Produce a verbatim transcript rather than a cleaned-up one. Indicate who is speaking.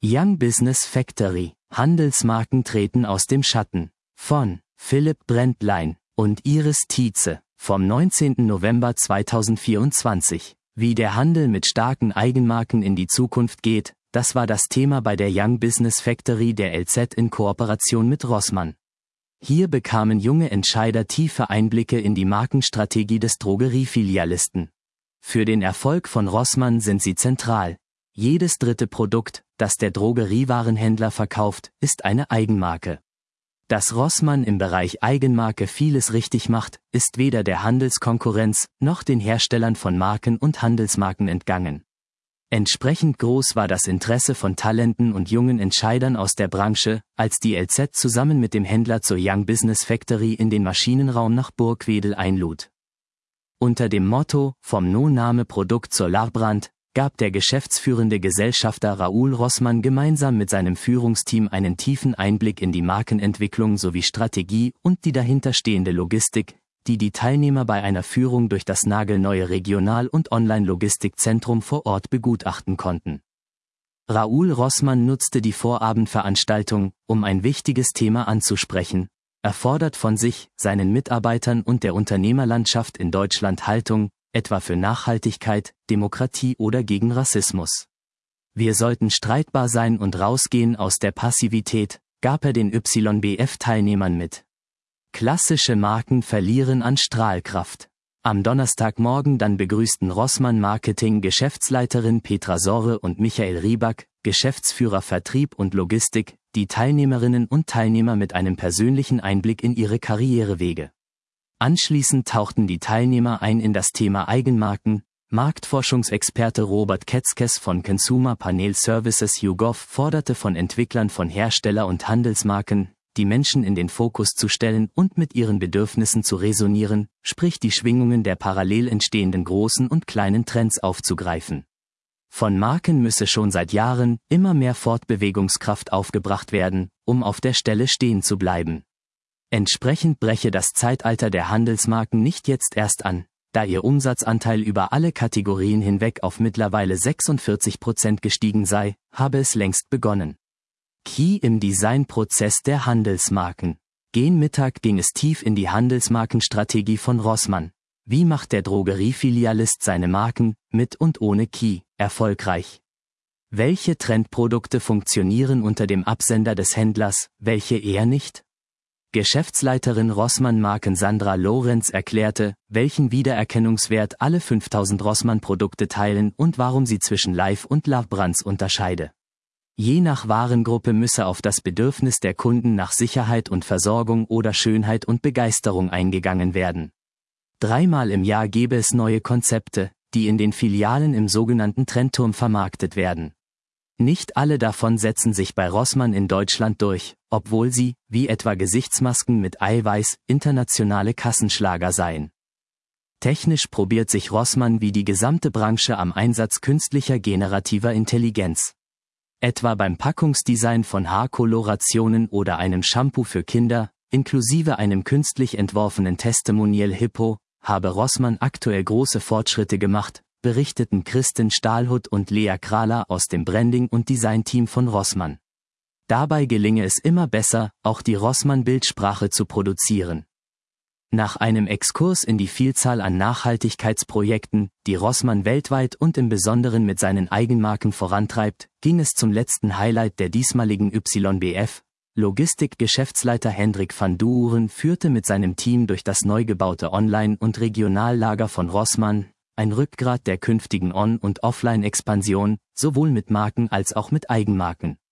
Speaker 1: Young Business Factory, Handelsmarken treten aus dem Schatten, von Philipp Brändlein und Iris Tietze, vom neunzehnten November zweitausendvierundzwanzig. Wie der Handel mit starken Eigenmarken in die Zukunft geht, das war das Thema bei der Young Business Factory der L Z in Kooperation mit Rossmann. Hier bekamen junge Entscheider tiefe Einblicke in die Markenstrategie des Drogeriefilialisten. Für den Erfolg von Rossmann sind sie zentral. Jedes dritte Produkt, das der Drogeriewarenhändler verkauft, ist eine Eigenmarke. Dass Rossmann im Bereich Eigenmarke vieles richtig macht, ist weder der Handelskonkurrenz noch den Herstellern von Marken und Handelsmarken entgangen. Entsprechend groß war das Interesse von Talenten und jungen Entscheidern aus der Branche, als die L Z zusammen mit dem Händler zur Young Business Factory in den Maschinenraum nach Burgwedel einlud. Unter dem Motto »Vom No-Name-Produkt zur Larbrand« gab der geschäftsführende Gesellschafter Raoul Rossmann gemeinsam mit seinem Führungsteam einen tiefen Einblick in die Markenentwicklung sowie Strategie und die dahinterstehende Logistik, die die Teilnehmer bei einer Führung durch das nagelneue Regional- und Online-Logistikzentrum vor Ort begutachten konnten. Raoul Rossmann nutzte die Vorabendveranstaltung, um ein wichtiges Thema anzusprechen. Er fordert von sich, seinen Mitarbeitern und der Unternehmerlandschaft in Deutschland Haltung, etwa für Nachhaltigkeit, Demokratie oder gegen Rassismus. Wir sollten streitbar sein und rausgehen aus der Passivität, gab er den Y B F-Teilnehmern mit. Klassische Marken verlieren an Strahlkraft. Am Donnerstagmorgen dann begrüßten Rossmann-Marketing-Geschäftsleiterin Petra Sorre und Michael Rieback, Geschäftsführer Vertrieb und Logistik, die Teilnehmerinnen und Teilnehmer mit einem persönlichen Einblick in ihre Karrierewege. Anschließend tauchten die Teilnehmer ein in das Thema Eigenmarken. Marktforschungsexperte Robert Ketzkes von Consumer Panel Services YouGov forderte von Entwicklern von Hersteller- und Handelsmarken, die Menschen in den Fokus zu stellen und mit ihren Bedürfnissen zu resonieren, sprich die Schwingungen der parallel entstehenden großen und kleinen Trends aufzugreifen. Von Marken müsse schon seit Jahren immer mehr Fortbewegungskraft aufgebracht werden, um auf der Stelle stehen zu bleiben. Entsprechend breche das Zeitalter der Handelsmarken nicht jetzt erst an, da ihr Umsatzanteil über alle Kategorien hinweg auf mittlerweile sechsundvierzig Prozent gestiegen sei, habe es längst begonnen. Key im Designprozess der Handelsmarken. Gen Mittag ging es tief in die Handelsmarkenstrategie von Rossmann. Wie macht der Drogeriefilialist seine Marken, mit und ohne Key, erfolgreich? Welche Trendprodukte funktionieren unter dem Absender des Händlers, welche eher nicht? Geschäftsleiterin Rossmann Marken Sandra Lorenz erklärte, welchen Wiedererkennungswert alle fünftausend Rossmann-Produkte teilen und warum sie zwischen Live- und Love-Brands unterscheide. Je nach Warengruppe müsse auf das Bedürfnis der Kunden nach Sicherheit und Versorgung oder Schönheit und Begeisterung eingegangen werden. Dreimal im Jahr gebe es neue Konzepte, die in den Filialen im sogenannten Trendturm vermarktet werden. Nicht alle davon setzen sich bei Rossmann in Deutschland durch, obwohl sie, wie etwa Gesichtsmasken mit Eiweiß, internationale Kassenschlager seien. Technisch probiert sich Rossmann wie die gesamte Branche am Einsatz künstlicher generativer Intelligenz. Etwa beim Packungsdesign von Haarkolorationen oder einem Shampoo für Kinder, inklusive einem künstlich entworfenen Testimonial Hippo, habe Rossmann aktuell große Fortschritte gemacht, berichteten Kristin Stahlhut und Lea Krahler aus dem Branding- und Designteam von Rossmann. Dabei gelinge es immer besser, auch die Rossmann-Bildsprache zu produzieren. Nach einem Exkurs in die Vielzahl an Nachhaltigkeitsprojekten, die Rossmann weltweit und im Besonderen mit seinen Eigenmarken vorantreibt, ging es zum letzten Highlight der diesmaligen Y B F. Logistik-Geschäftsleiter Hendrik van Duuren führte mit seinem Team durch das neu gebaute Online- und Regionallager von Rossmann, ein Rückgrat der künftigen On- und Offline-Expansion, sowohl mit Marken als auch mit Eigenmarken.